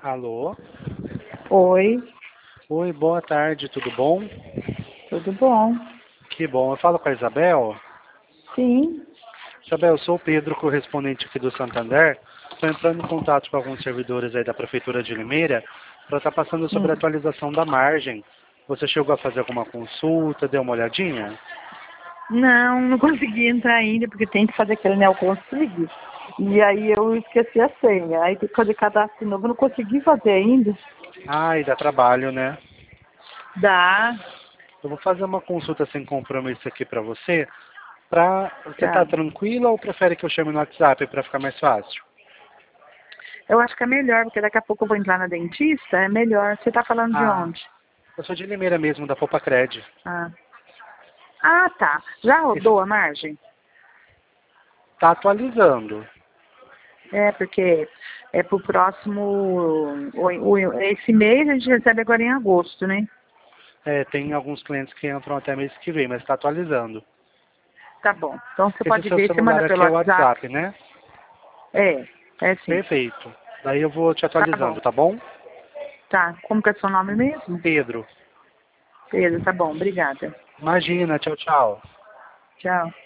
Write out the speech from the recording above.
Alô? Oi, Oi, boa tarde, tudo bom? tudo bom? Que bom, eu falo com a Isabel. Sim, Isabel, eu sou o Pedro, correspondente aqui do Santander. Estou entrando em contato com alguns servidores aí da Prefeitura de Limeira para estar passando sobre a hum. atualização da margem. Você chegou a fazer alguma consulta, deu uma olhadinha? Não consegui entrar ainda, porque tem que fazer aquele neoconsig. E aí eu esqueci a senha. Aí tem que fazer cadastro de novo, eu não consegui fazer ainda. Ai, dá trabalho, né? Dá, Eu vou fazer uma consulta sem compromisso aqui para você. Você tá tá. tranquila ou prefere que eu chame no WhatsApp para ficar mais fácil? Eu acho que é melhor, porque daqui a pouco eu vou entrar na dentista, é melhor. Você tá falando de Ah, onde? eu sou de Limeira mesmo, da Poupa Cred. Ah, tá. Já rodou a margem? Tá atualizando. É, porque é pro próximo. Esse mês a gente recebe agora em agosto, né? É, tem alguns clientes que entram até mês que vem, mas está atualizando. Tá bom. Então você Esse pode seu ver, você manda celular pelo aqui é o WhatsApp. WhatsApp, né? É sim. Perfeito. Daí eu vou te Tá bom. atualizando, tá bom? Tá. Como que é seu nome mesmo? Pedro. Pedro, tá bom. Obrigada. Imagina, tchau, tchau. Tchau.